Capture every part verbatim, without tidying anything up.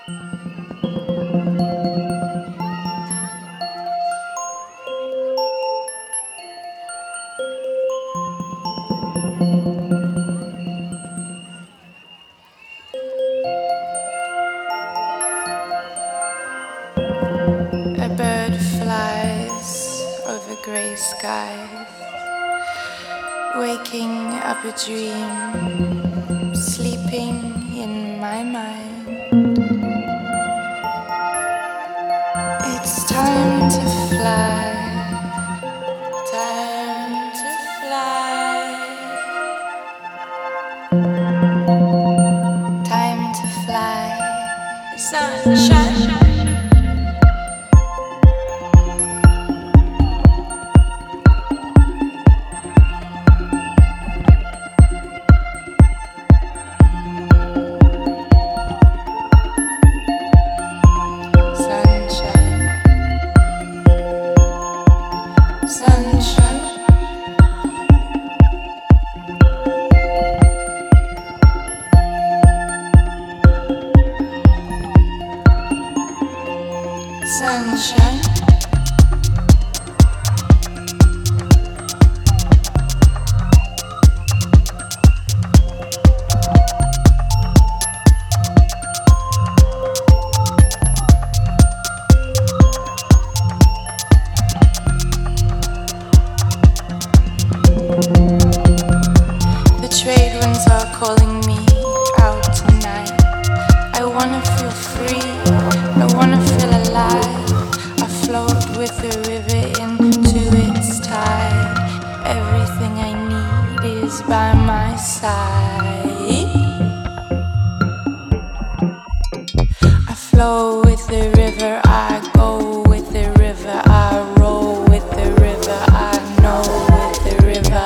A bird flies over grey skies, waking up a dream, sleeping in my mind. It's time to fly, time to fly, time to fly, sunshine. Sunshine. The trade winds are calling me out tonight. I wanna feel free, I wanna feel alive. I float with the river into its tide. Everything I need is by my side. I flow with the river, I go with the river, I roll with the river, I know with the river.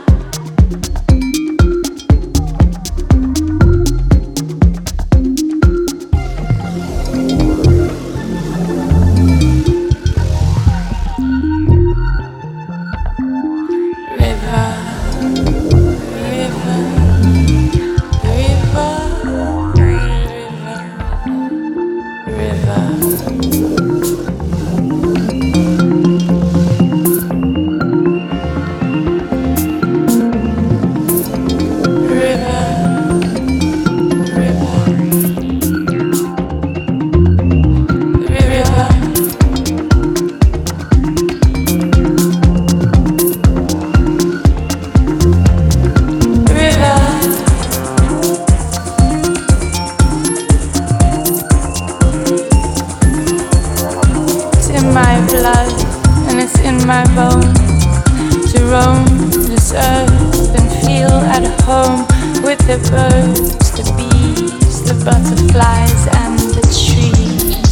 My bones to roam this earth and feel at home with the birds, the bees, the butterflies, and the trees.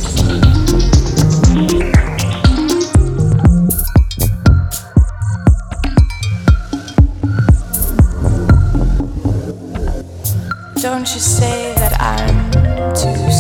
Don't you say that I'm too